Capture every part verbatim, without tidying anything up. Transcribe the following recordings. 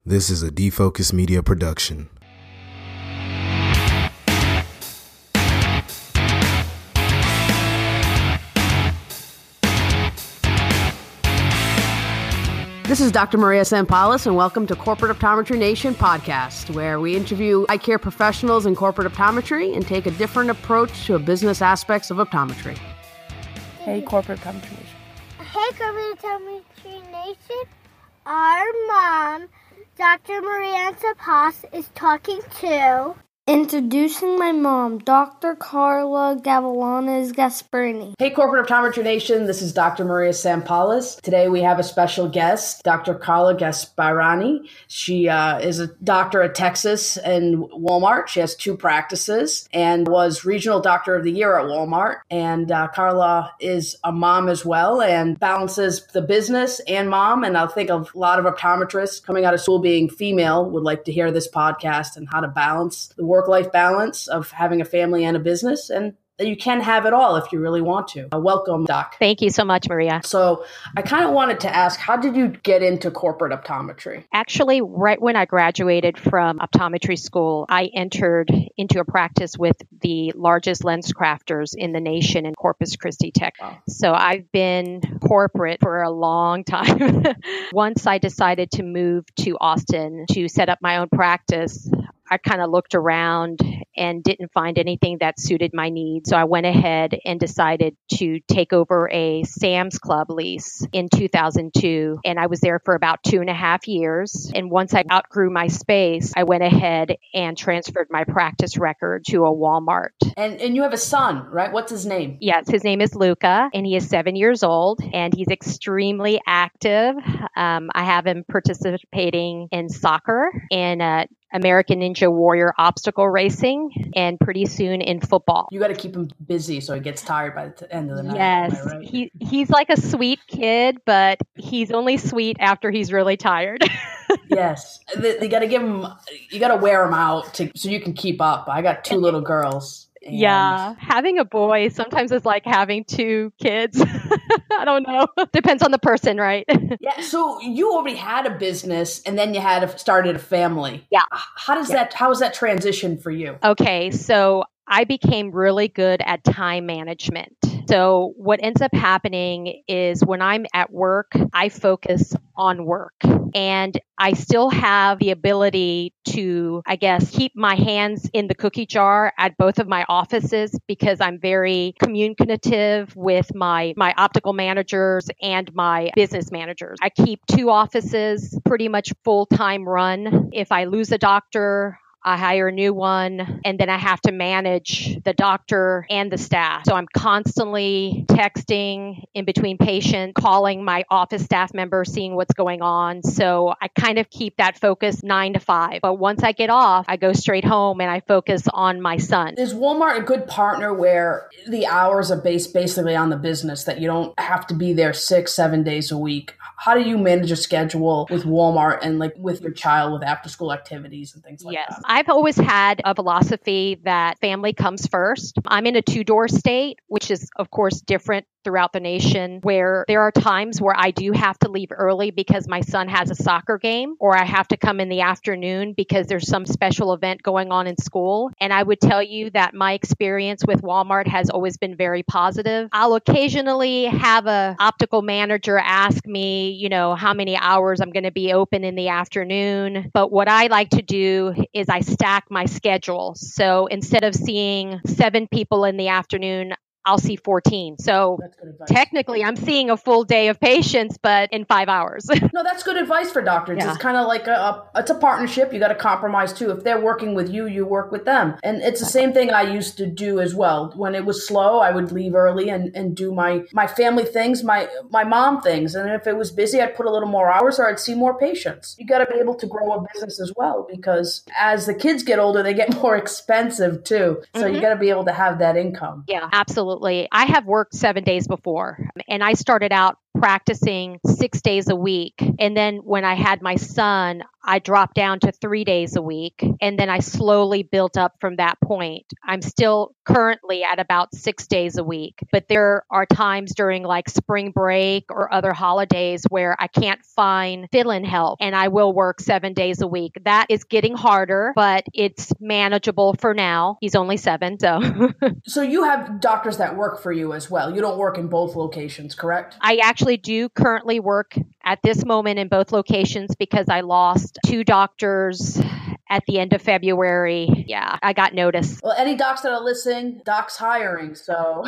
This is a Defocus Media production. This is Doctor Maria Sampalis, and welcome to Corporate Optometry Nation podcast, where we interview eye care professionals in corporate optometry and take a different approach to business aspects of optometry. Hey, Corporate Optometry Nation. Hey, Corporate Optometry Nation. Our mom, Doctor Maria Sampalis, is talking to... Introducing my mom, Doctor Carla Gavilanes Gasparini. Hey, Corporate Optometry Nation, this is Doctor Maria Sampalis. Today we have a special guest, Doctor Carla Gasparini. She uh, is a doctor at Texas and Walmart. She has two practices and was Regional Doctor of the Year at Walmart. And uh, Carla is a mom as well and balances the business and mom. And I think a lot of optometrists coming out of school being female would like to hear this podcast and how to balance the work work-life balance of having a family and a business, and you can have it all if you really want to. Uh, welcome, Doc. Thank you so much, Maria. So I kind of wanted to ask, how did you get into corporate optometry? Actually, right when I graduated from optometry school, I entered into a practice with the largest lens crafters in the nation in Corpus Christi, Texas. Wow. So I've been corporate for a long time. Once I decided to move to Austin to set up my own practice, I kind of looked around and didn't find anything that suited my needs. So I went ahead and decided to take over a Sam's Club lease in two thousand two. And I was there for about two and a half years. And once I outgrew my space, I went ahead and transferred my practice record to a Walmart. And and you have a son, right? What's his name? Yes, his name is Luca, and he is seven years old, and he's extremely active. Um, I have him participating in soccer and uh, American Ninja Warrior obstacle racing, and pretty soon in football. You got to keep him busy so he gets tired by the end of the night. Yes, right? he he's like a sweet kid, but he's only sweet after he's really tired. Yes, you got to give him, you got to wear him out to, so you can keep up. I got two little girls. And yeah, having a boy sometimes is like having two kids. I don't know. Depends on the person, right? Yeah. So you already had a business, and then you had a, started a family. Yeah. How does yeah. that? How was that transition for you? Okay, so I became really good at time management. So what ends up happening is when I'm at work, I focus on work, and I still have the ability to, I guess, keep my hands in the cookie jar at both of my offices because I'm very communicative with my, my optical managers and my business managers. I keep two offices pretty much full-time run. If I lose a doctor, I hire a new one, and then I have to manage the doctor and the staff. So I'm constantly texting in between patients, calling my office staff members, seeing what's going on. So I kind of keep that focus nine to five. But once I get off, I go straight home and I focus on my son. Is Walmart a good partner where the hours are based basically on the business, that you don't have to be there six, seven days a week? How do you manage a schedule with Walmart and like with your child with after school activities and things like yes. that? Yes. I've always had a philosophy that family comes first. I'm in a two-door state, which is, of course, different throughout the nation, where there are times where I do have to leave early because my son has a soccer game, or I have to come in the afternoon because there's some special event going on in school. And I would tell you that my experience with Walmart has always been very positive. I'll occasionally have a optical manager ask me, you know, how many hours I'm going to be open in the afternoon. But what I like to do is I stack my schedule. So instead of seeing seven people in the afternoon, I'll see fourteen. So technically I'm seeing a full day of patients, but in five hours. No, that's good advice for doctors. Yeah. It's kind of like a, a, it's a partnership. You got to compromise too. If they're working with you, you work with them. And it's the same thing I used to do as well. When it was slow, I would leave early and, and do my, my family things, my, my mom things. And if it was busy, I'd put a little more hours or I'd see more patients. You got to be able to grow a business as well, because as the kids get older, they get more expensive too. So mm-hmm. you got to be able to have that income. Yeah, absolutely. I have worked seven days before, and I started out practicing six days a week. And then when I had my son, I dropped down to three days a week, and then I slowly built up from that point. I'm still currently at about six days a week, but there are times during like spring break or other holidays where I can't find fill-in help, and I will work seven days a week. That is getting harder, but it's manageable for now. He's only seven, so. So you have doctors that work for you as well. You don't work in both locations, correct? I actually do currently work at this moment in both locations because I lost two doctors at the end of February. Yeah, I got notice. Well, any docs that are listening, Doc's hiring, so.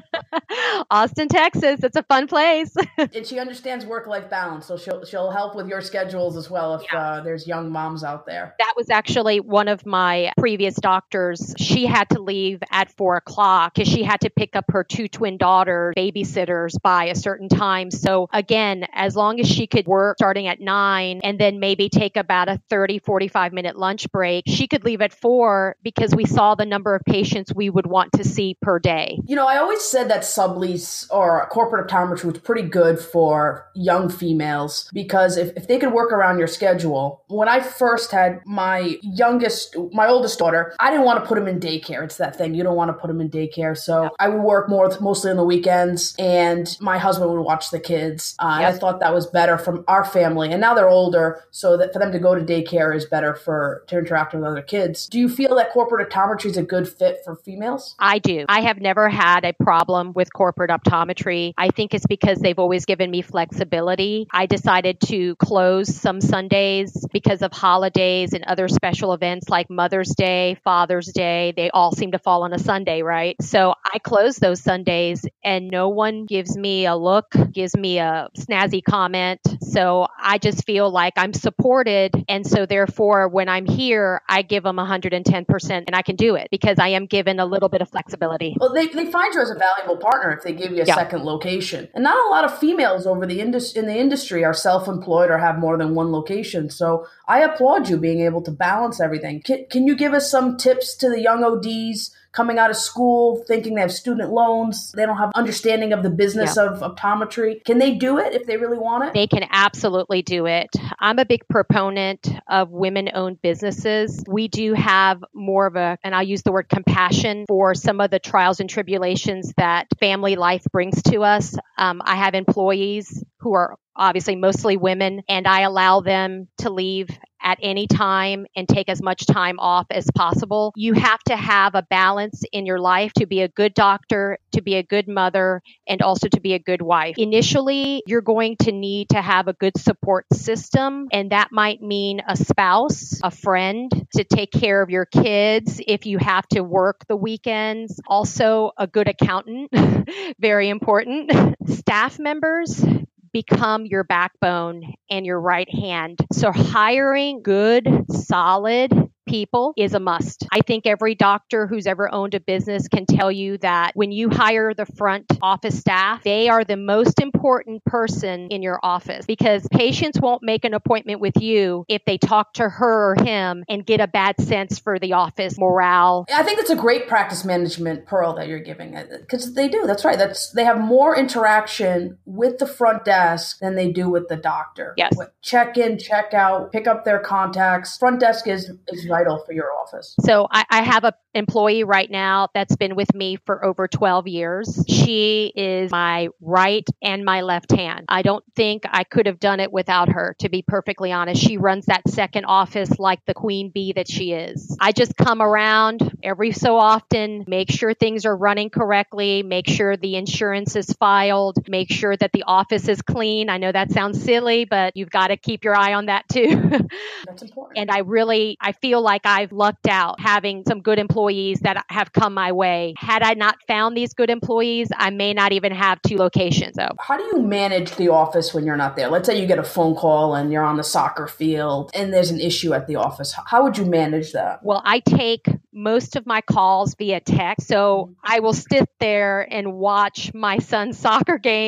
Austin, Texas, it's a fun place. And she understands work-life balance, so she'll she'll help with your schedules as well if yeah. uh, there's young moms out there. That was actually one of my previous doctors. She had to leave at four o'clock because she had to pick up her two twin daughters, babysitters by a certain time. So again, as long as she could work starting at nine and then maybe take about a thirty, forty-five minute lunch break, she could leave at four because we saw the number of patients we would want to see per day. You know, I always said that sublease or corporate optometry was pretty good for young females because if, if they could work around your schedule. When I first had my youngest, my oldest daughter, I didn't want to put him in daycare. It's that thing. You don't want to put him in daycare. So yep. I would work more, mostly on the weekends, and my husband would watch the kids. Uh, yep. And I thought that was better from our family. And now they're older, so that for them to go to daycare is better for to interact with other kids. Do you feel that corporate optometry is a good fit for females? I do. I have never had a problem with corporate optometry. I think it's because they've always given me flexibility. I decided to close some Sundays because of holidays and other special events like Mother's Day, Father's Day. They all seem to fall on a Sunday, right? So I close those Sundays and no one gives me a look, gives me a snazzy comment. So I just feel like I'm supported. And so therefore, when I'm here, I give them one hundred ten percent and I can do it because I am given a little bit of flexibility. Well, they, they find you as a valuable partner if they give you a yeah. second location. And not a lot of females over the indus- in the industry are self-employed or have more than one location. So I applaud you being able to balance everything. Can, can you give us some tips to the young O Ds coming out of school, thinking they have student loans, they don't have understanding of the business yeah. of optometry? Can they do it if they really want it? They can absolutely do it. I'm a big proponent of women-owned businesses. We do have more of a, and I'll use the word compassion for some of the trials and tribulations that family life brings to us. Um, I have employees who are obviously mostly women, and I allow them to leave at any time and take as much time off as possible. You have to have a balance in your life to be a good doctor, to be a good mother, and also to be a good wife. Initially, you're going to need to have a good support system, and that might mean a spouse, a friend to take care of your kids if you have to work the weekends. Also, a good accountant, very important. Staff members become your backbone and your right hand. So hiring good, solid people is a must. I think every doctor who's ever owned a business can tell you that when you hire the front office staff, they are the most important person in your office because patients won't make an appointment with you if they talk to her or him and get a bad sense for the office morale. I think that's a great practice management pearl that you're giving because they do. That's right. That's they have more interaction with the front desk than they do with the doctor. Yes. Check in, check out, pick up their contacts. Front desk is is vital for your office. So I, I have an employee right now that's been with me for over twelve years. She is my right and my left hand. I don't think I could have done it without her, to be perfectly honest. She runs that second office like the queen bee that she is. I just come around every so often, make sure things are running correctly, make sure the insurance is filed, make sure that the office is clean. I know that sounds silly, but you've got to keep your eye on that too. That's important. And I really, I feel like I've lucked out having some good employees that have come my way. Had I not found these good employees, I may not even have two locations. So, how do you manage the office when you're not there? Let's say you get a phone call and you're on the soccer field and there's an issue at the office. How would you manage that? Well, I take most of my calls via text. So I will sit there and watch my son's soccer game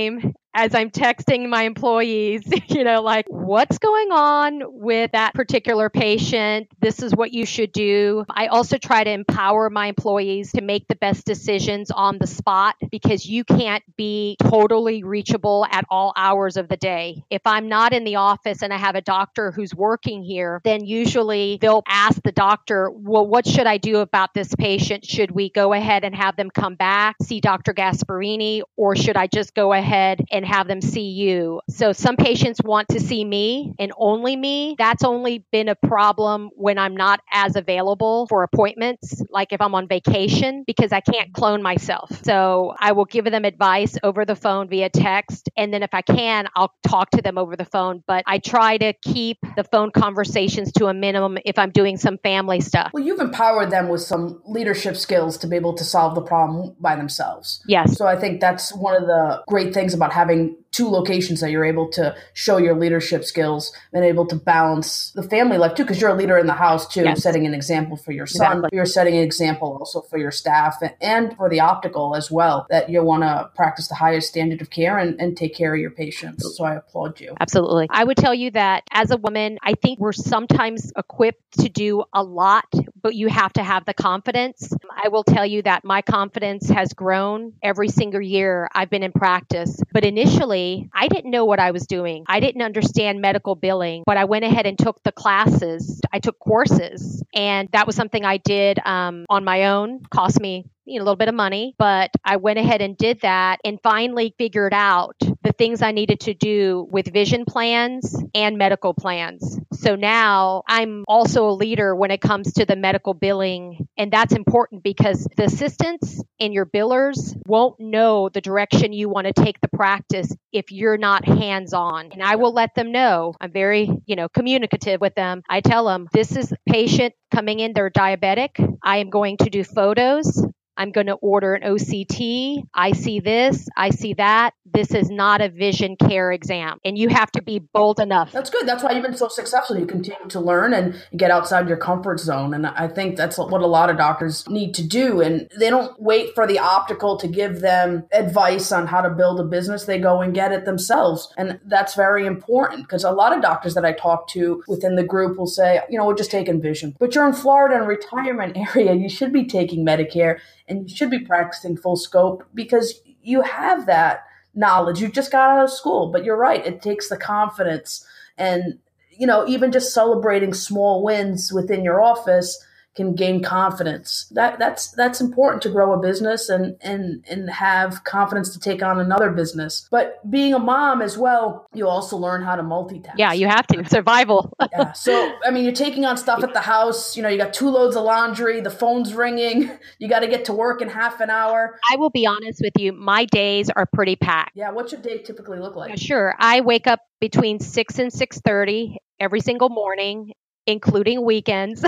as I'm texting my employees, you know, like, what's going on with that particular patient? This is what you should do. I also try to empower my employees to make the best decisions on the spot, because you can't be totally reachable at all hours of the day. If I'm not in the office and I have a doctor who's working here, then usually they'll ask the doctor, well, what should I do about this patient? Should we go ahead and have them come back, see Doctor Gasparini, or should I just go ahead and have them see you? So some patients want to see me and only me. That's only been a problem when I'm not as available for appointments, like if I'm on vacation, because I can't clone myself. So I will give them advice over the phone via text. And then if I can, I'll talk to them over the phone. But I try to keep the phone conversations to a minimum if I'm doing some family stuff. Well, you've empowered them with some leadership skills to be able to solve the problem by themselves. Yes. So I think that's one of the great things about having two locations, that you're able to show your leadership skills and able to balance the family life too, because you're a leader in the house too, yes. setting an example for your son, exactly. But you're setting an example also for your staff and, and for the optical as well, that you want to practice the highest standard of care and, and take care of your patients. So I applaud you. Absolutely. I would tell you that as a woman, I think we're sometimes equipped to do a lot, but you have to have the confidence. I will tell you that my confidence has grown every single year I've been in practice. But initially, I didn't know what I was doing. I didn't understand medical billing, but I went ahead and took the classes. I took courses, and that was something I did um, on my own. Cost me you know, a little bit of money, but I went ahead and did that and finally figured out the things I needed to do with vision plans and medical plans. So now I'm also a leader when it comes to the medical billing. And that's important because the assistants and your billers won't know the direction you want to take the practice if you're not hands-on. And I will let them know. I'm very, you know, communicative with them. I tell them, this is a patient coming in, they're diabetic. I am going to do photos. I'm going to order an O C T. I see this. I see that. This is not a vision care exam. And you have to be bold enough. That's good. That's why you've been so successful. You continue to learn and get outside your comfort zone. And I think that's what a lot of doctors need to do. And they don't wait for the optical to give them advice on how to build a business. They go and get it themselves. And that's very important because a lot of doctors that I talk to within the group will say, you know, we're just taking vision. But you're in Florida in a retirement area. You should be taking Medicare. And you should be practicing full scope because you have that knowledge. You just got out of school. But you're right. It takes the confidence. And, you know, even just celebrating small wins within your office can gain confidence. That that's that's important to grow a business and and and have confidence to take on another business. But being a mom as well, you also learn how to multitask. Yeah, you have to. Survival. Yeah. So, I mean, you're taking on stuff at the house. You know, you got two loads of laundry. The phone's ringing. You got to get to work in half an hour. I will be honest with you. My days are pretty packed. Yeah. What's your day typically look like? Sure. I wake up between six and six thirty every single morning, including weekends.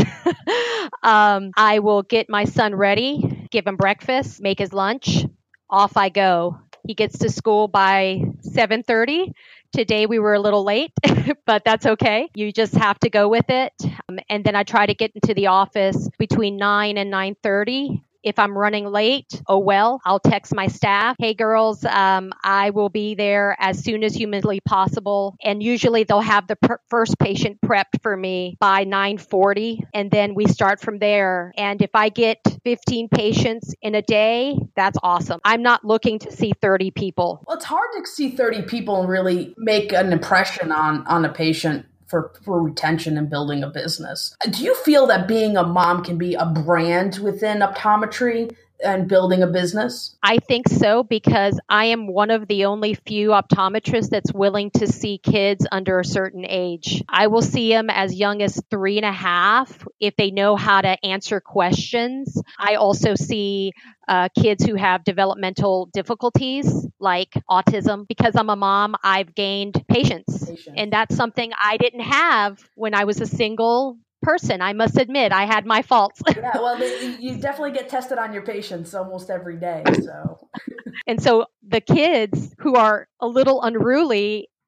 um, I will get my son ready, give him breakfast, make his lunch. Off I go. He gets to school by seven thirty. Today we were a little late, but that's okay. You just have to go with it. Um, and then I try to get into the office between nine and nine thirty. If I'm running late, oh well, I'll text my staff. Hey girls, um, I will be there as soon as humanly possible. And usually they'll have the per- first patient prepped for me by nine forty. And then we start from there. And if I get fifteen patients in a day, that's awesome. I'm not looking to see thirty people. Well, it's hard to see thirty people and really make an impression on, on a patient. For, for retention and building a business. Do you feel that being a mom can be a brand within optometry and building a business? I think so because I am one of the only few optometrists that's willing to see kids under a certain age. I will see them as young as three and a half if they know how to answer questions. I also see uh, kids who have developmental difficulties like autism. Because I'm a mom, I've gained patience. patience. And that's something I didn't have when I was a single person. I must admit, I had my faults. Yeah, well, they, you definitely get tested on your patients almost every day. So, and so the kids who are a little unruly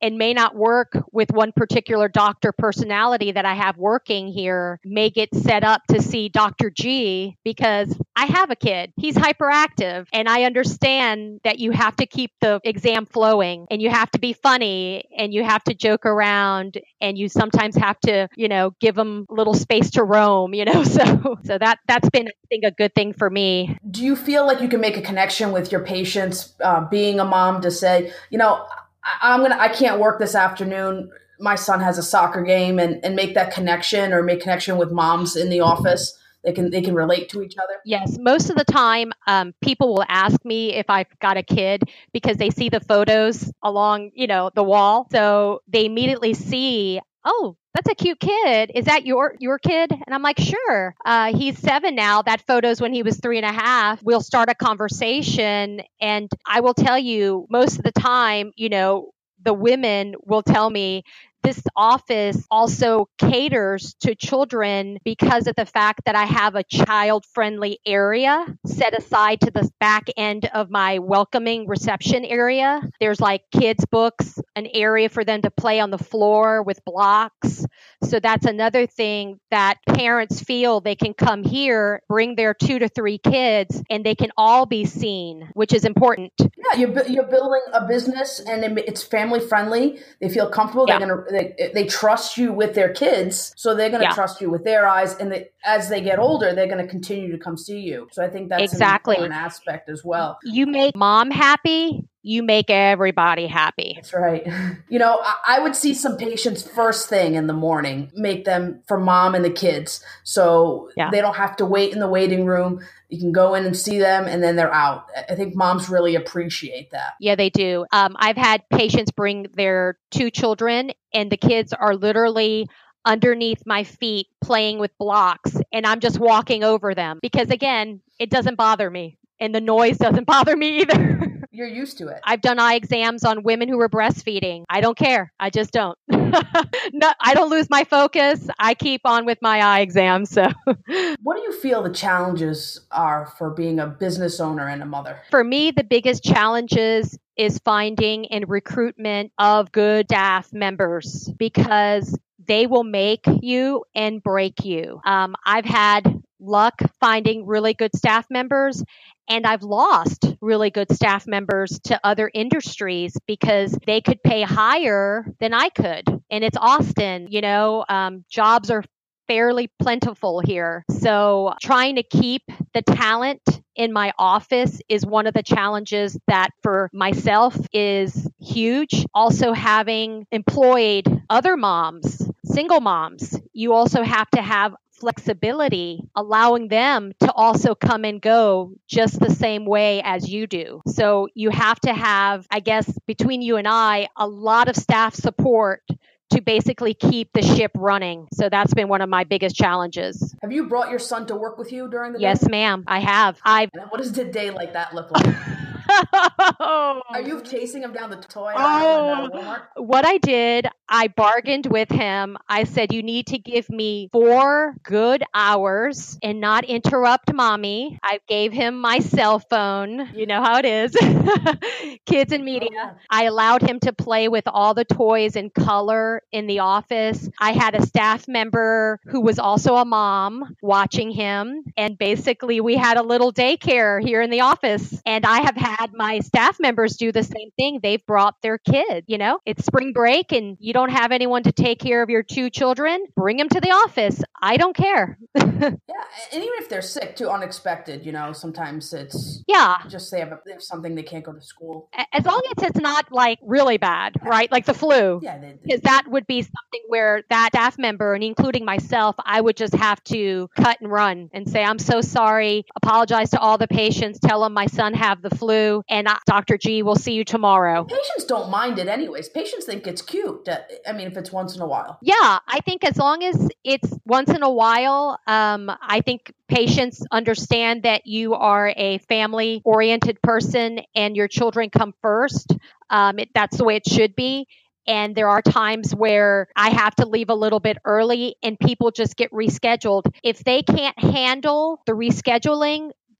and may not work with one particular doctor personality that I have working here may get set up to see Doctor G because I have a kid. He's hyperactive, and I understand that you have to keep the exam flowing, and you have to be funny, and you have to joke around, and you sometimes have to, you know, give them a little space to roam, you know, so so that that's been, I think, a good thing for me. Do you feel like you can make a connection with your patients, uh, being a mom, to say, you know, I, I'm gonna, I can't work this afternoon. My son has a soccer game, and, and make that connection, or make connection with moms in the office? They can they can relate to each other? Yes. Most of the time, um, people will ask me if I've got a kid because they see the photos along, you know, the wall. So they immediately see, oh, that's a cute kid. Is that your your kid? And I'm like, sure. Uh, he's seven now. That photo's when he was three and a half. We'll start a conversation. And I will tell you, most of the time, you know, the women will tell me, this office also caters to children because of the fact that I have a child-friendly area set aside to the back end of my welcoming reception area. There's like kids' books, an area for them to play on the floor with blocks. So that's another thing that parents feel they can come here, bring their two to three kids, and they can all be seen, which is important. Yeah, you're, bu- you're building a business, and it- it's family-friendly. They feel comfortable. Yeah. They're gonna They, they trust you with their kids, so they're going to Yeah. trust you with their eyes. And they, as they get older, they're going to continue to come see you. So I think that's Exactly. an important aspect as well. You make mom happy, you make everybody happy. That's right. You know, I, I would see some patients first thing in the morning, make them for mom and the kids. So Yeah. they don't have to wait in the waiting room. You can go in and see them, and then they're out. I think moms really appreciate that. Yeah, they do. Um, I've had patients bring their two children, and the kids are literally underneath my feet playing with blocks, and I'm just walking over them because, again, it doesn't bother me, and the noise doesn't bother me either. You're used to it. I've done eye exams on women who were breastfeeding. I don't care. I just don't. No, I don't lose my focus. I keep on with my eye exams. So, What do you feel the challenges are for being a business owner and a mother? for me, the biggest challenges is finding and recruitment of good staff members because they will make you and break you. Um, I've had luck finding really good staff members, and I've lost really good staff members to other industries because they could pay higher than I could. And it's Austin, you know, um, jobs are fairly plentiful here. So trying to keep the talent in my office is one of the challenges that for myself is huge. Also having employed other moms, single moms, you also have to have flexibility, allowing them to also come and go just the same way as you do. So you have to have, I guess, between you and I, a lot of staff support to basically keep the ship running. So that's been one of my biggest challenges. Have you brought your son to work with you during the day? Yes, ma'am, I have. I've And what does a day like that look like? Are you chasing him down the toy aisle in uh, Walmart? What I did, I bargained with him. I said, you need to give me four good hours and not interrupt mommy. I gave him my cell phone. You know how it is. Kids and media. Oh, yeah. I allowed him to play with all the toys in color in the office. I had a staff member who was also a mom watching him. And basically we had a little daycare here in the office. And I have had my staff members do the same thing. They've brought their kid, you know, it's spring break and you don't have anyone to take care of your two children. Bring them to the office. I don't care. Yeah, and even if they're sick too, unexpected, you know, sometimes it's Yeah. just they have, a, they have something they can't go to school. As long as it's not like really bad, right? Like the flu. Yeah, they, they, Because that would be something where that staff member, and including myself, I would just have to cut and run and say, I'm so sorry, apologize to all the patients, tell them my son have the flu, and uh, Doctor G will see you tomorrow. patients don't mind it anyways. Patients think it's cute. uh, I mean, if it's once in a while. Yeah, I think as long as it's once in a while, um, I think patients understand that you are a family-oriented person and your children come first. Um, it, that's the way it should be. And there are times where I have to leave a little bit early and people just get rescheduled. If they can't handle the rescheduling,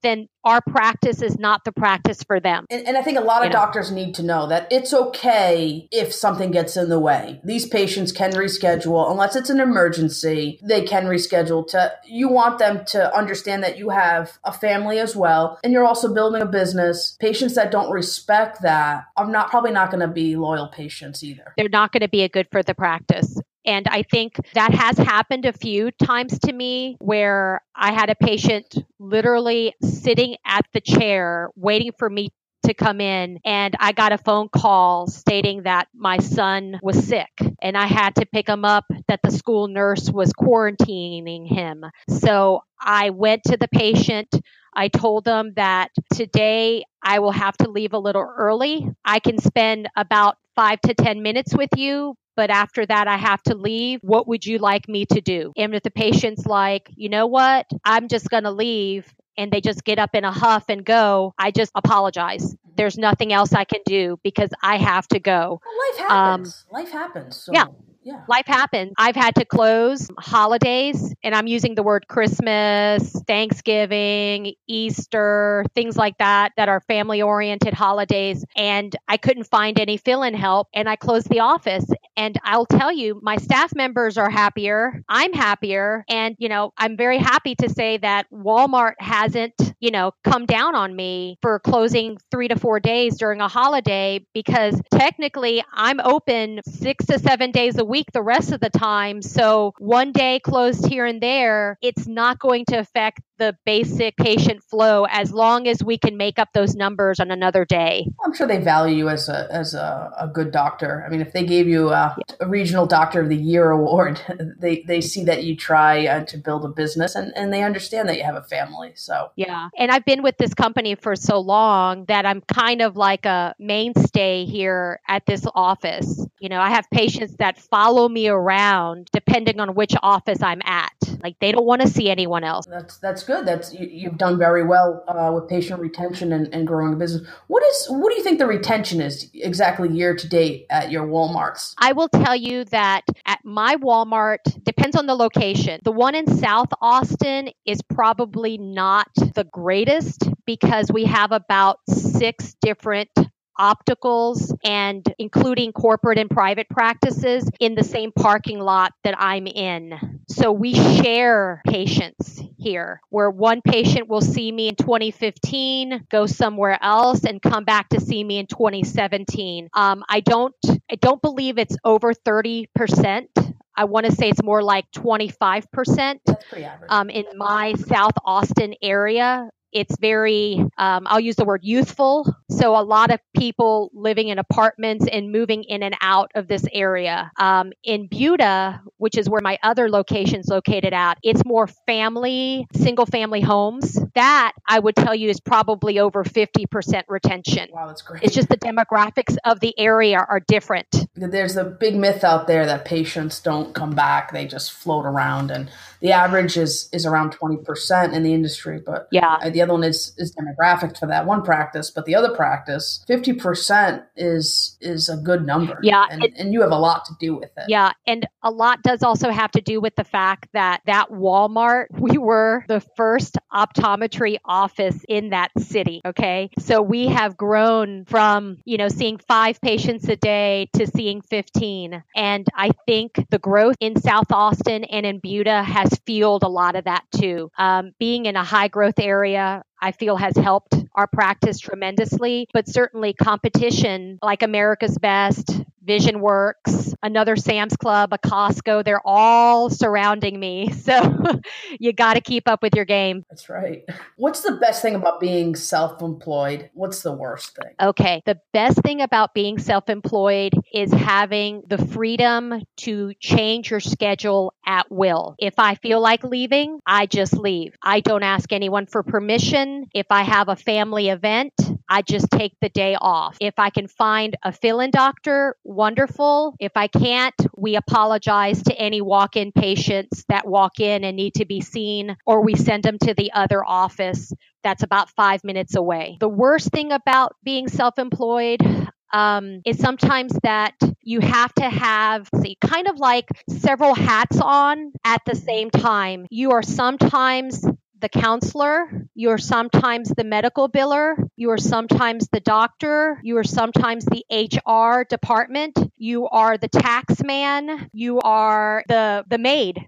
then our practice is not the practice for them. And, and I think a lot of You know? doctors need to know that it's okay if something gets in the way. These patients can reschedule unless it's an emergency. They can reschedule. To you want them to understand that you have a family as well, and you're also building a business. Patients that don't respect that are not probably not going to be loyal patients either. They're not going to be a good for the practice. And I think that has happened a few times to me where I had a patient literally sitting at the chair waiting for me to come in, and I got a phone call stating that my son was sick and I had to pick him up, that the school nurse was quarantining him. So I went to the patient. I told them that today I will have to leave a little early. I can spend about five to ten minutes with you, but after that, I have to leave. What would you like me to do? And if the patient's like, you know what, I'm just going to leave, and they just get up in a huff and go, I just apologize. There's nothing else I can do because I have to go. Well, life happens. Um, life happens. So. Yeah. Yeah. Life happens. I've had to close holidays, and I'm using the word Christmas, Thanksgiving, Easter, things like that, that are family-oriented holidays. And I couldn't find any fill-in help, and I closed the office. And I'll tell you, my staff members are happier. I'm happier. And, you know, I'm very happy to say that Walmart hasn't, you know, come down on me for closing three to four days during a holiday, because technically I'm open six to seven days a week. week the rest of the time. So one day closed here and there, it's not going to affect the basic patient flow as long as we can make up those numbers on another day. I'm sure they value you as a as a, a good doctor. I mean, if they gave you a, a Regional Doctor of the Year award, they, they see that you try uh, to build a business, and, and they understand that you have a family. So yeah. And I've been with this company for so long that I'm kind of like a mainstay here at this office. You know, I have patients that follow me around depending on which office I'm at. Like, they don't want to see anyone else. That's that's good. That's you, you've done very well uh, with patient retention and, and growing a business. What is what do you think the retention is exactly year to date at your Walmarts? I will tell you that at my Walmart, depends on the location. The one in South Austin is probably not the greatest because we have about six different opticals, and including corporate and private practices in the same parking lot that I'm in. So we share patients here, where one patient will see me in twenty fifteen, go somewhere else, and come back to see me in twenty seventeen. Um, I don't, I don't believe it's over thirty percent. I want to say it's more like twenty-five percent. That's pretty average. Um, in my South Austin area. It's very, um, I'll use the word youthful. So a lot of people living in apartments and moving in and out of this area. Um, in Buda, which is where my other location's located at, it's more family, single family homes. That I would tell you is probably over fifty percent retention. Wow, that's great. It's just the demographics of the area are different. There's a big myth out there that patients don't come back. They just float around, and the average is, is around twenty percent in the industry. But yeah, the other one is, is demographic for that one practice. But the other practice, fifty percent is is a good number. Yeah. And, it, and you have a lot to do with it. Yeah. And a lot does also have to do with the fact that that Walmart, we were the first optometry office in that city. Okay. So we have grown from, you know, seeing five patients a day to seeing fifteen. And I think the growth in South Austin and in Buda has fueled a lot of that too. Um, being in a high growth area, I feel has helped our practice tremendously, but certainly competition like America's Best, Vision Works, another Sam's Club, a Costco, they're all surrounding me. So you got to keep up with your game. That's right. What's the best thing about being self-employed? What's the worst thing? Okay. The best thing about being self-employed is having the freedom to change your schedule at will. If I feel like leaving, I just leave. I don't ask anyone for permission. If I have a family event, I just take the day off. If I can find a fill-in doctor, wonderful. If I can't, we apologize to any walk-in patients that walk in and need to be seen, or we send them to the other office that's about five minutes away. The worst thing about being self-employed um, is sometimes that you have to have see, kind of like several hats on at the same time. You are sometimes the counselor. You are sometimes the medical biller. You are sometimes the doctor. You are sometimes the H R department. You are the tax man. You are the, the maid.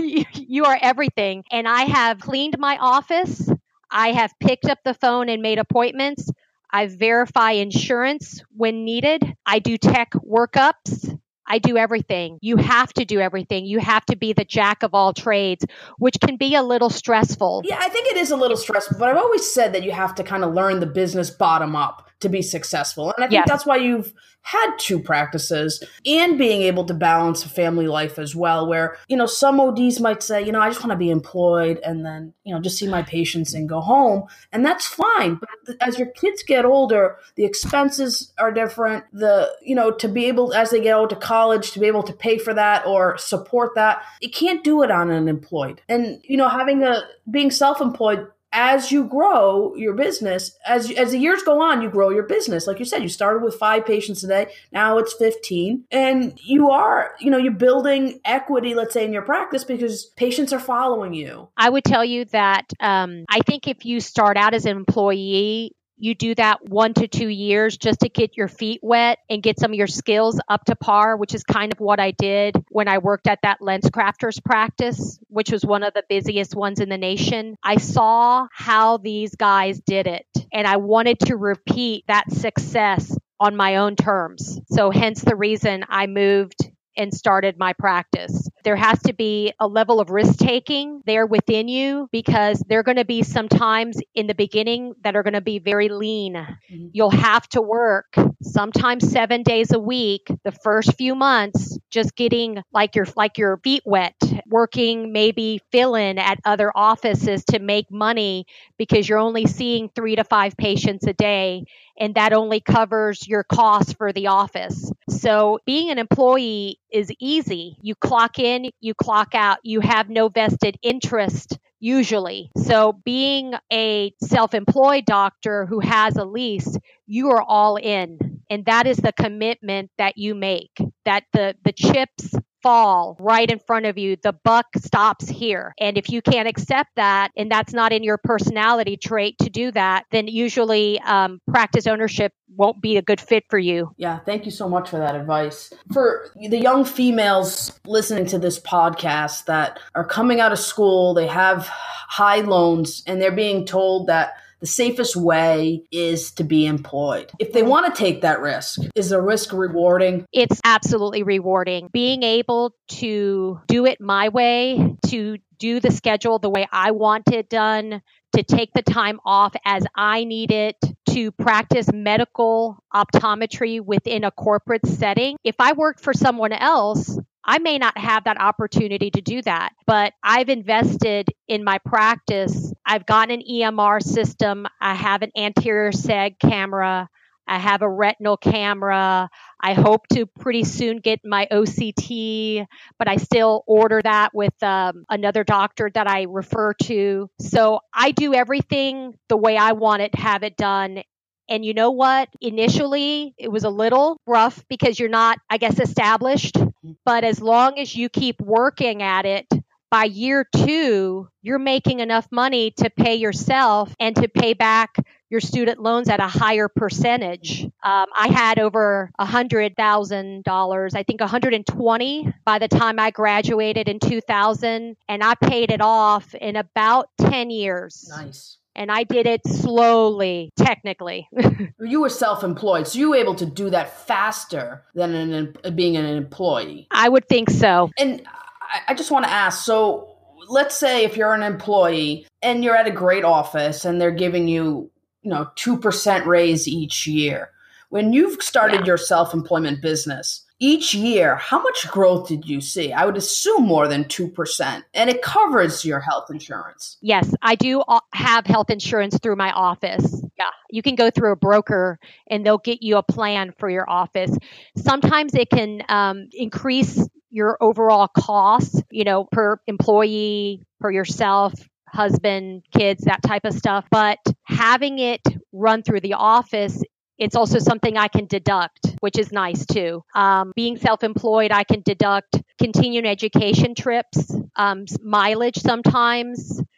You are everything. And I have cleaned my office. I have picked up the phone and made appointments. I verify insurance when needed. I do tech workups. I do everything. You have to do everything. You have to be the jack of all trades, which can be a little stressful. Yeah, I think it is a little stressful, but I've always said that you have to kind of learn the business bottom up to be successful. And I think Yes. that's why you've had two practices and being able to balance a family life as well, where, you know, some O Ds might say, you know, I just want to be employed and then, you know, just see my patients and go home. And that's fine. But as your kids get older, the expenses are different. The, you know, to be able, as they get out to college, to be able to pay for that or support that, you can't do it on unemployed. And, you know, having a, being self-employed, as you grow your business, as as the years go on, you grow your business. Like you said, you started with five patients a day. Now it's fifteen. And you are, you know, you're building equity, let's say, in your practice because patients are following you. I would tell you that um, I think if you start out as an employee, you do that one to two years just to get your feet wet and get some of your skills up to par, which is kind of what I did when I worked at that LensCrafters practice, which was one of the busiest ones in the nation. I saw how these guys did it, and I wanted to repeat that success on my own terms. So hence the reason I moved and started my practice. There has to be a level of risk taking there within you because there are going to be some times in the beginning that are going to be very lean. Mm-hmm. You'll have to work sometimes seven days a week, the first few months, just getting like your, like your feet wet, working maybe fill in at other offices to make money because you're only seeing three to five patients a day. And that only covers your costs for the office. So being an employee is easy. You clock in, you clock out. You have no vested interest usually. So being a self-employed doctor who has a lease, you are all in. And that is the commitment that you make, that the, the chips fall right in front of you. The buck stops here. And if you can't accept that, and that's not in your personality trait to do that, then usually um, practice ownership won't be a good fit for you. Yeah, thank you so much for that advice. For the young females listening to this podcast that are coming out of school, they have high loans, and they're being told that the safest way is to be employed. If they want to take that risk, is the risk rewarding? It's absolutely rewarding. Being able to do it my way, to do the schedule the way I want it done, to take the time off as I need it, to practice medical optometry within a corporate setting. If I worked for someone else, I may not have that opportunity to do that, but I've invested in my practice. I've got an E M R system. I have an anterior seg camera. I have a retinal camera. I hope to pretty soon get my O C T, but I still order that with um, another doctor that I refer to. So I do everything the way I want it, have it done. And you know what? Initially, it was a little rough because you're not, I guess, established. But as long as you keep working at it, by year two, you're making enough money to pay yourself and to pay back your student loans at a higher percentage. Um, I had over one hundred thousand dollars, I think one hundred twenty by the time I graduated in two thousand, and I paid it off in about ten years. Nice. And I did it slowly, technically. You were self-employed, so you were able to do that faster than an, being an employee. I would think so. And I, I just want to ask, so let's say if you're an employee and you're at a great office and they're giving you, you know, two percent raise each year. When you've started yeah. your self-employment business, each year, how much growth did you see? I would assume more than two percent. And it covers your health insurance. Yes, I do have health insurance through my office. Yeah, you can go through a broker and they'll get you a plan for your office. Sometimes it can um, increase your overall costs, you know, per employee, per yourself, husband, kids, that type of stuff. But having it run through the office, it's also something I can deduct, which is nice too. Um, being self-employed, I can deduct continuing education trips, um, mileage sometimes,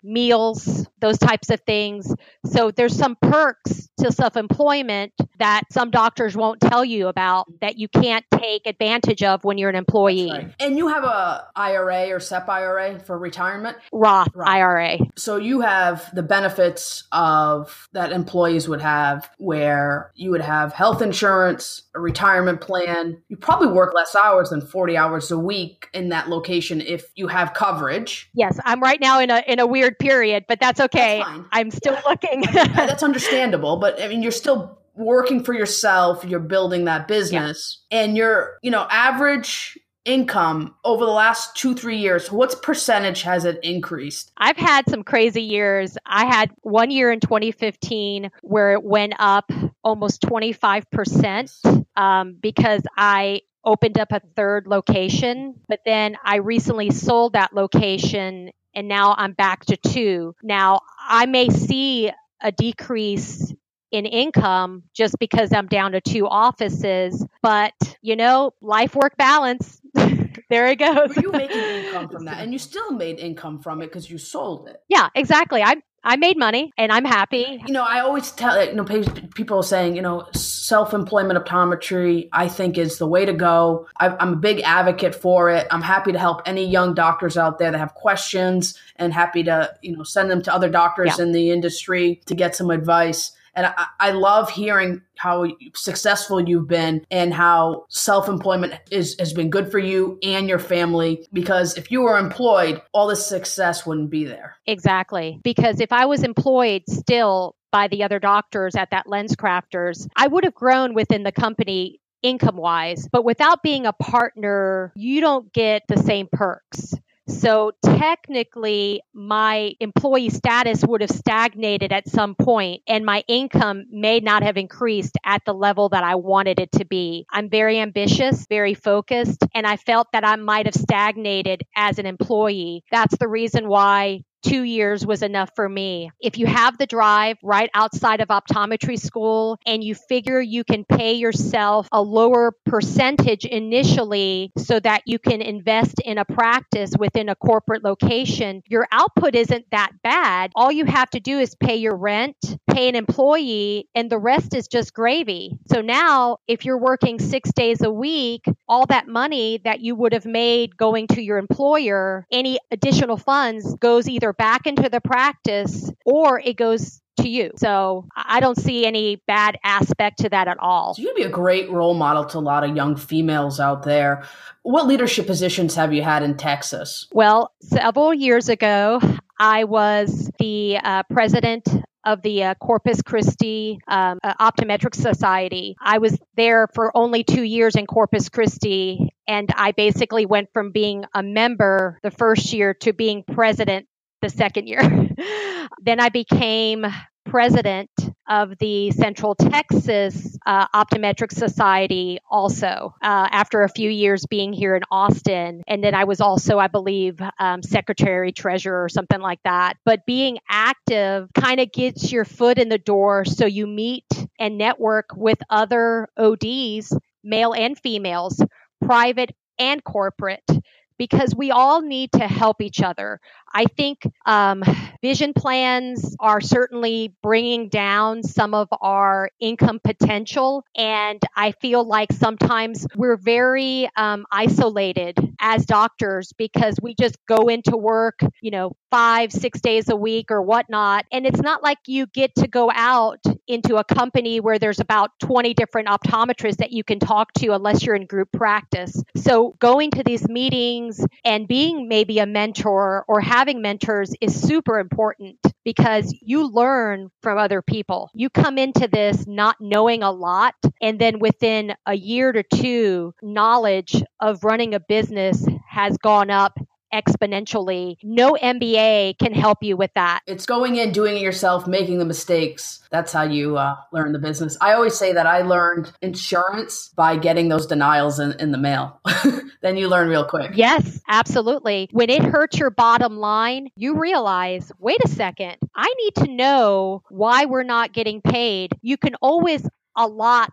meals, those types of things. So there's some perks to self-employment that some doctors won't tell you about that you can't take advantage of when you're an employee. That's right. And you have a I R A or S E P I R A for retirement? Roth Right. I R A. So you have the benefits of that employees would have, where you would have health insurance, a retirement plan. You probably work less hours than forty hours a week in that location if you have coverage. Yes, I'm right now in a in a weird period, but that's okay. That's fine. I'm still looking. That's understandable, but I mean, you're still working for yourself. You're building that business, yeah. And your, you know, average income over the last two, three years, what percentage has it increased? I've had some crazy years. I had one year in twenty fifteen where it went up almost twenty-five percent um, because I opened up a third location, but then I recently sold that location and now I'm back to two. Now I may see a decrease in income just because I'm down to two offices, but you know, life work balance. There it goes. Were you making income from that? And you still made income from it because you sold it. Yeah, exactly. I I made money and I'm happy. You know, I always tell, you know, people are saying, you know, self-employment optometry, I think is the way to go. I, I'm a big advocate for it. I'm happy to help any young doctors out there that have questions, and happy to, you know, send them to other doctors yeah. in the industry to get some advice. And I, I love hearing how successful you've been and how self-employment is, has been good for you and your family, because if you were employed, all this success wouldn't be there. Exactly. Because if I was employed still by the other doctors at that LensCrafters, I would have grown within the company income-wise. But without being a partner, you don't get the same perks. So technically, my employee status would have stagnated at some point, and my income may not have increased at the level that I wanted it to be. I'm very ambitious, very focused, and I felt that I might have stagnated as an employee. That's the reason why two years was enough for me. If you have the drive right outside of optometry school and you figure you can pay yourself a lower percentage initially so that you can invest in a practice within a corporate location, your output isn't that bad. All you have to do is pay your rent, pay an employee, and the rest is just gravy. So now if you're working six days a week, all that money that you would have made going to your employer, any additional funds goes either back into the practice or it goes to you. So I don't see any bad aspect to that at all. So you'd be a great role model to a lot of young females out there. What leadership positions have you had in Texas? Well, several years ago, I was the uh, president of the uh, Corpus Christi um, uh, Optometric Society. I was there for only two years in Corpus Christi, and I basically went from being a member the first year to being president the second year. Then I became president of the Central Texas uh, Optometric Society also uh, after a few years being here in Austin. And then I was also, I believe, um, secretary treasurer or something like that. But being active kind of gets your foot in the door so you meet and network with other O Ds, male and females, private and corporate, because we all need to help each other. I think um, vision plans are certainly bringing down some of our income potential. And I feel like sometimes we're very um, isolated as doctors because we just go into work, you know, five, six days a week or whatnot. And it's not like you get to go out into a company where there's about twenty different optometrists that you can talk to unless you're in group practice. So going to these meetings and being maybe a mentor or having mentors is super important because you learn from other people. You come into this not knowing a lot, and then within a year to two, knowledge of running a business has gone up exponentially. No M B A can help you with that. It's going in, doing it yourself, making the mistakes. That's how you uh, learn the business. I always say that I learned insurance by getting those denials in, in the mail. Then you learn real quick. Yes, absolutely. When it hurts your bottom line, you realize, wait a second, I need to know why we're not getting paid. You can always allot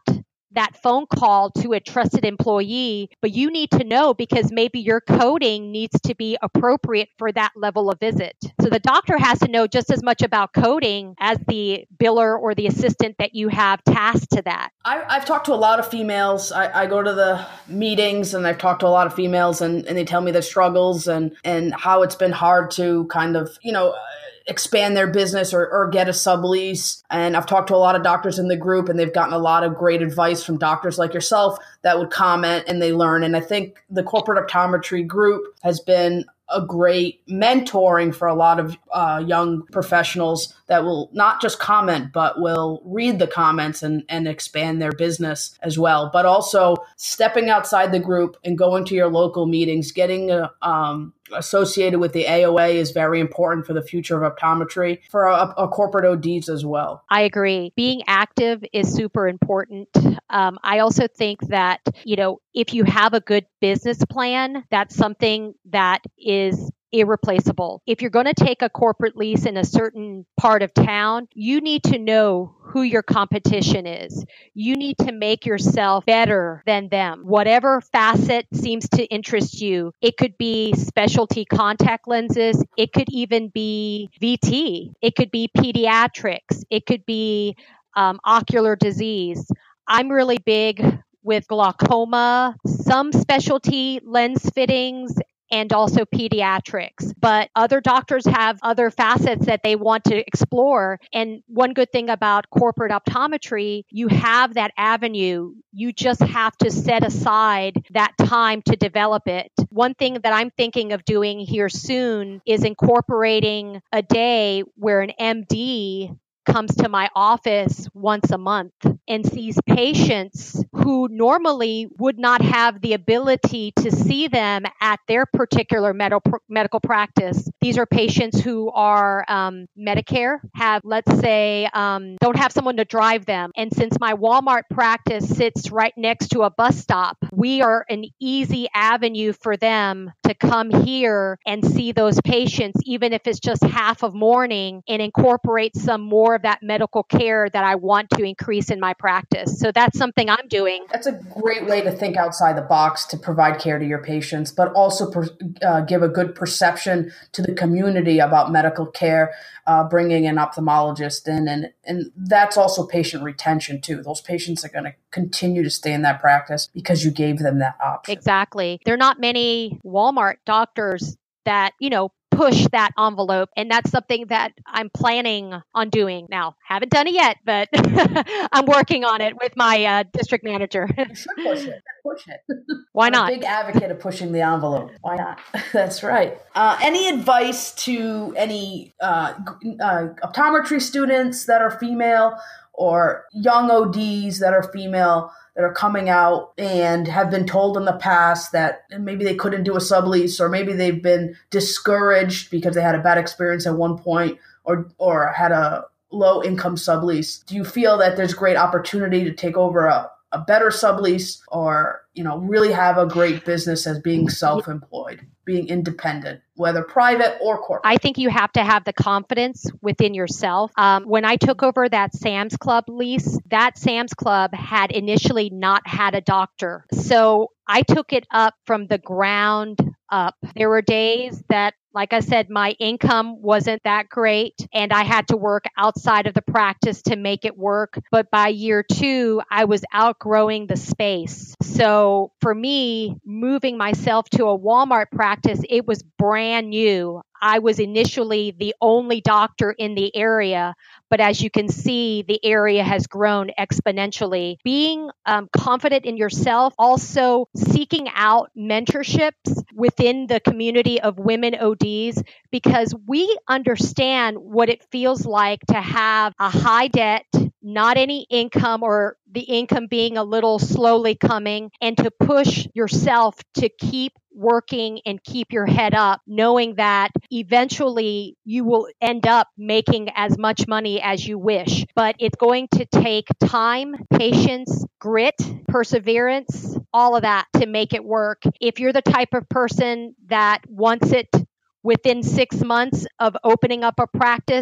that phone call to a trusted employee, but you need to know because maybe your coding needs to be appropriate for that level of visit. So the doctor has to know just as much about coding as the biller or the assistant that you have tasked to that. I, I've talked to a lot of females. I, I go to the meetings and I've talked to a lot of females and, and they tell me their struggles and, and how it's been hard to kind of, you know, expand their business or, or get a sublease. And I've talked to a lot of doctors in the group and they've gotten a lot of great advice from doctors like yourself that would comment and they learn. And I think the corporate optometry group has been a great mentoring for a lot of uh, young professionals that will not just comment, but will read the comments and, and expand their business as well. But also stepping outside the group and going to your local meetings, getting a, um, associated with the A O A is very important for the future of optometry, for a, a corporate O Ds as well. I agree. Being active is super important. Um, I also think that, you know, if you have a good business plan, that's something that is irreplaceable. If you're going to take a corporate lease in a certain part of town, you need to know who your competition is. You need to make yourself better than them. Whatever facet seems to interest you, it could be specialty contact lenses. It could even be V T. It could be pediatrics. It could be um, ocular disease. I'm really big with glaucoma, some specialty lens fittings, and also pediatrics. But other doctors have other facets that they want to explore. And one good thing about corporate optometry, you have that avenue. You just have to set aside that time to develop it. One thing that I'm thinking of doing here soon is incorporating a day where an M D comes to my office once a month and sees patients who normally would not have the ability to see them at their particular med- medical practice. These are patients who are um, Medicare, have, let's say, um, don't have someone to drive them. And since my Walmart practice sits right next to a bus stop, we are an easy avenue for them to come here and see those patients, even if it's just half of morning, and incorporate some more of that medical care that I want to increase in my practice. So that's something I'm doing. That's a great way to think outside the box to provide care to your patients, but also per, uh, give a good perception to the community about medical care, uh, bringing an ophthalmologist in. And, and that's also patient retention too. Those patients are going to continue to stay in that practice because you gave them that option. Exactly. There are not many Walmart doctors that, you know, push that envelope. And that's something that I'm planning on doing. Now, haven't done it yet, but I'm working on it with my uh, district manager. You should push it. Push it. Why I'm not? a big advocate of pushing the envelope. Why not? That's right. Uh, any advice to any uh, uh, optometry students that are female or young O Ds that are female that are coming out and have been told in the past that maybe they couldn't do a sublease, or maybe they've been discouraged because they had a bad experience at one point or or had a low income sublease? Do you feel that there's great opportunity to take over a, a better sublease, or, you know, really have a great business as being self-employed, being independent, whether private or corporate? I think you have to have the confidence within yourself. Um, when I took over that Sam's Club lease, that Sam's Club had initially not had a doctor. So I took it up from the ground up. There were days that, like I said, my income wasn't that great and I had to work outside of the practice to make it work. But by year two, I was outgrowing the space. So for me, moving myself to a Walmart practice, it was brand new. I was initially the only doctor in the area, but as you can see, the area has grown exponentially. Being um, confident in yourself, also seeking out mentorships within the community of women O Ds, because we understand what it feels like to have a high debt, not any income, or the income being a little slowly coming, and to push yourself to keep working and keep your head up, knowing that eventually you will end up making as much money as you wish. But it's going to take time, patience, grit, perseverance, all of that to make it work. If you're the type of person that wants it within six months of opening up a practice,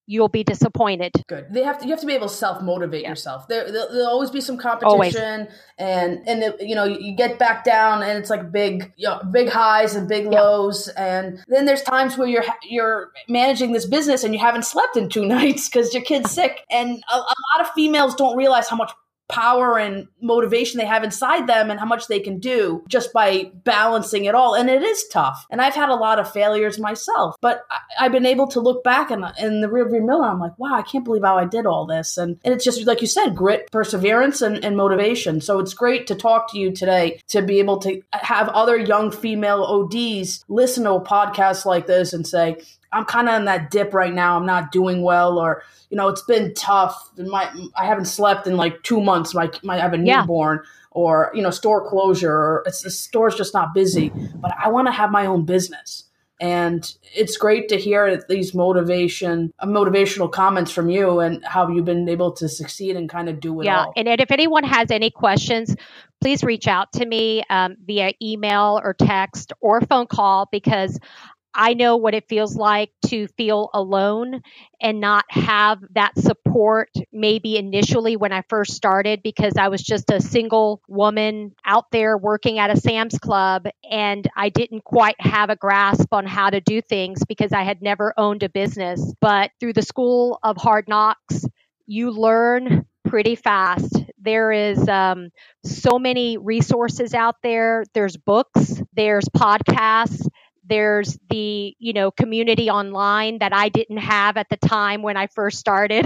you'll be disappointed. Good. They have to. You have to be able to self motivate yeah. yourself. There, there, there'll always be some competition, always. and and it, you know you get back down, and it's like big, you know, big highs and big yeah. lows, and then there's times where you're you're managing this business and you haven't slept in two nights because your kid's sick, and a, a lot of females don't realize how much power and motivation they have inside them and how much they can do just by balancing it all. And it is tough. And I've had a lot of failures myself, but I, I've been able to look back in, in the rearview mirror. I'm like, wow, I can't believe how I did all this. And, and it's just, like you said, grit, perseverance, and, and motivation. So it's great to talk to you today, to be able to have other young female O Ds listen to a podcast like this and say, I'm kind of in that dip right now. I'm not doing well, or, you know, it's been tough. My, I haven't slept in like two months. My, my I have a newborn, yeah. or, you know, store closure, or it's the store's just not busy, but I want to have my own business. And it's great to hear these motivation, uh, motivational comments from you and how you've been able to succeed and kind of do it yeah. all. And if anyone has any questions, please reach out to me um, via email or text or phone call, because I know what it feels like to feel alone and not have that support maybe initially when I first started, because I was just a single woman out there working at a Sam's Club, and I didn't quite have a grasp on how to do things because I had never owned a business. But through the School of Hard Knocks, you learn pretty fast. There is um, so many resources out there. There's books, there's podcasts. There's the, you know, community online that I didn't have at the time when I first started.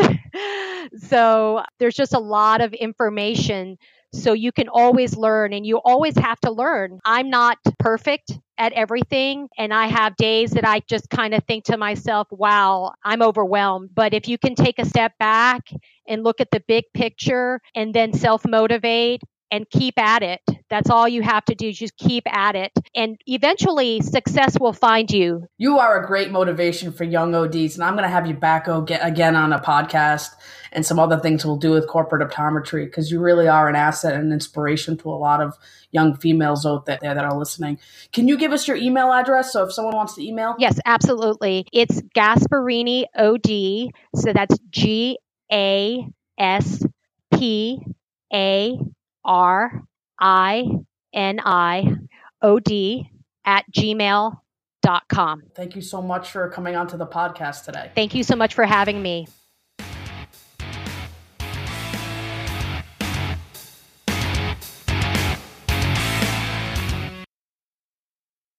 So there's just a lot of information. So you can always learn, and you always have to learn. I'm not perfect at everything, and I have days that I just kind of think to myself, wow, I'm overwhelmed. But if you can take a step back and look at the big picture and then self-motivate and keep at it. That's all you have to do, is just keep at it. And eventually success will find you. You are a great motivation for young O Ds. And I'm going to have you back again on a podcast and some other things we'll do with corporate optometry, because you really are an asset and inspiration to a lot of young females out there that are listening. Can you give us your email address? So if someone wants to email? Yes, absolutely. It's Gasparini O D. So that's G A S P A R I N I O D at gmail dot com. Thank you so much for coming onto the podcast today. Thank you so much for having me.